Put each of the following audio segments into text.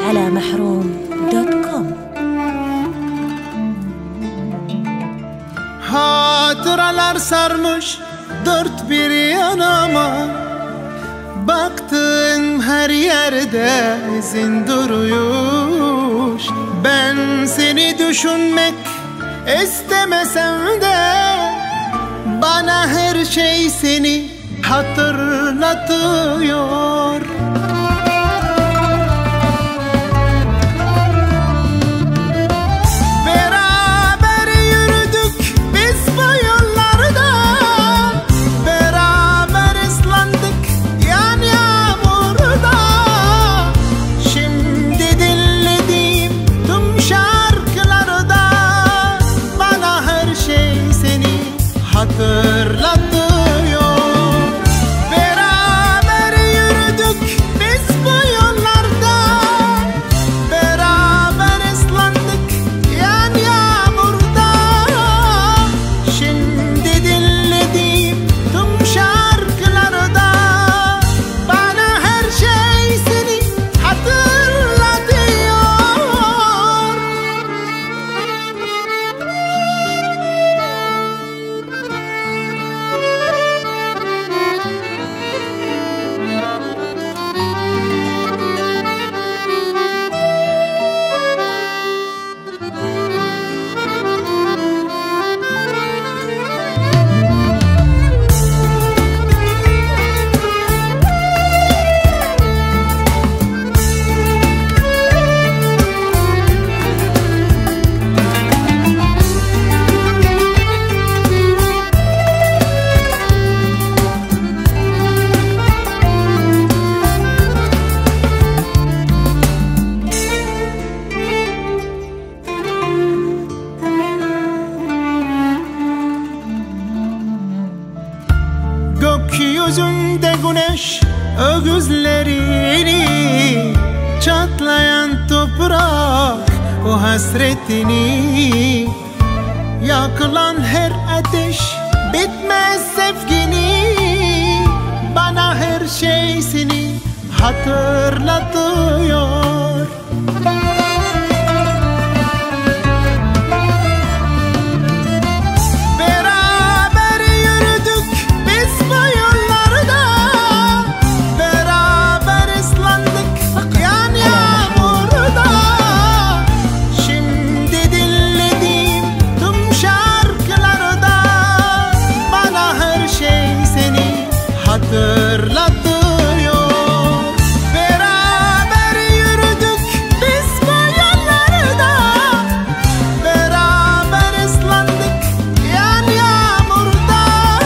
على محروم.com. Hatıralar sarmış dört bir yanama, baktığım her yerde izin duruyor. Ben seni düşünmek istemesem de bana her şey seni hatırlatıyor. Beraber yürüdük biz bu yollarda, beraber ıslandık yan yağmurda. Şimdi dinlediğim tüm şarkılarda bana her şey seni hatırlatıyor. Gökyüzünde güneş ögüzlerini, çatlayan toprak o hasretini, yakılan her ateş bitmez sevgini. Bana her şey seni hatırlatıyor. Beraber yürüdük biz bu yollarda, beraber ıslandık yan yağmurda.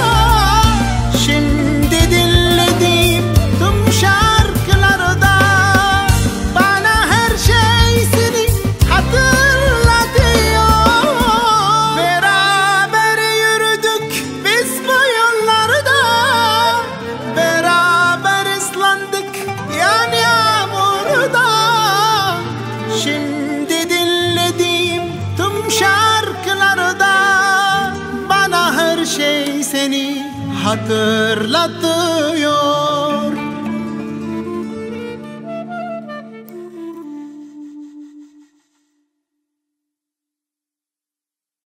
Şimdi dinlediğim tüm şarkılarda bana her şey seni hatırlatıyor. Beraber yürüdük biz bu yollarda, beraber ıslandık yan yağmurda. Şimdi dinlediğim tüm şarkılarda bana her şey seni hatırlatıyor.